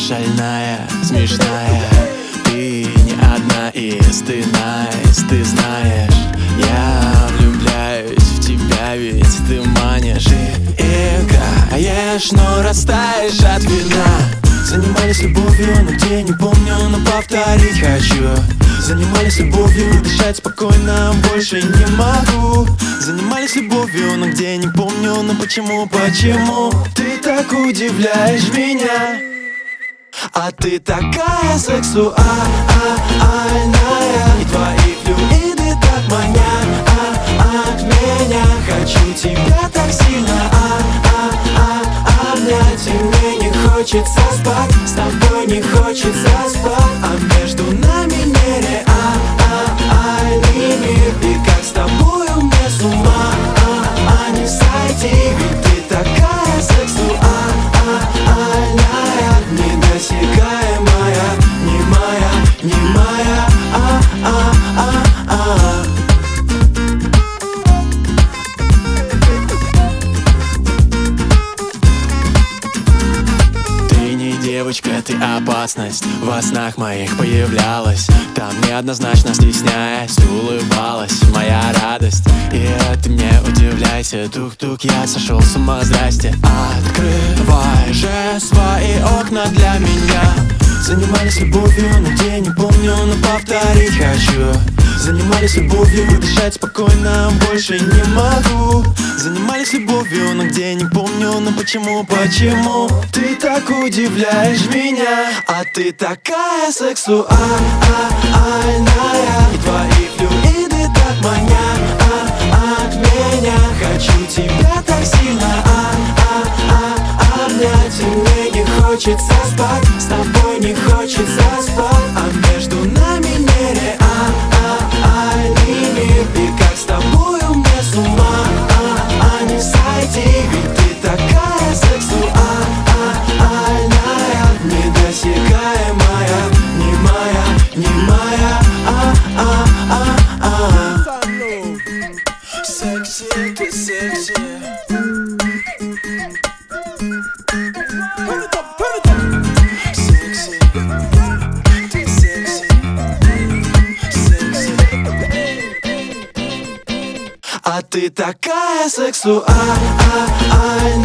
шальная, смешная. Ты не одна из, ты nice, ты знаешь. Я влюбляюсь в тебя, ведь ты манишь. Ты играешь, но растаешь от вина. Занимались любовью, но где не помню, но повторить хочу. Занимались любовью, дышать спокойно больше не могу. Занимались любовью, но где не помню, но почему ты так удивляешь меня? А ты такая сексуальная, и твои флюиды так манят от меня. Хочу тебя так сильно обнять, и мне не хочется спать, с тобой не хочется спать. А между нами нереальный мир, и как с тобою мне с ума не сойти. Ведь ты такая сексуальная, недосягаемая, не моя, не моя, Девочка, ты опасность, во снах моих появлялась. Там неоднозначно стесняясь, улыбалась моя радость. И это мне удивляйся, тук-тук, я сошел с ума, здрасте. Открывай же свои окна для меня. Занимались любовью, но где не помню, но повторить хочу. Занимались любовью, дышать спокойно больше не могу. Занимались любовью, но где не помню, но почему ты так удивляешь меня? А ты такая сексуальная, и твои флюиды так манят от меня. Хочу тебя так сильно обнять, и мне не хочется спать, с тобой не хочется спать. А между нами нереальный мир, и как с тобою мне с ума не сойти. Ведь ты такая сексуальная, недосягаемая, не моя, не моя, Секси, ты секси. А ты такая сексуальная,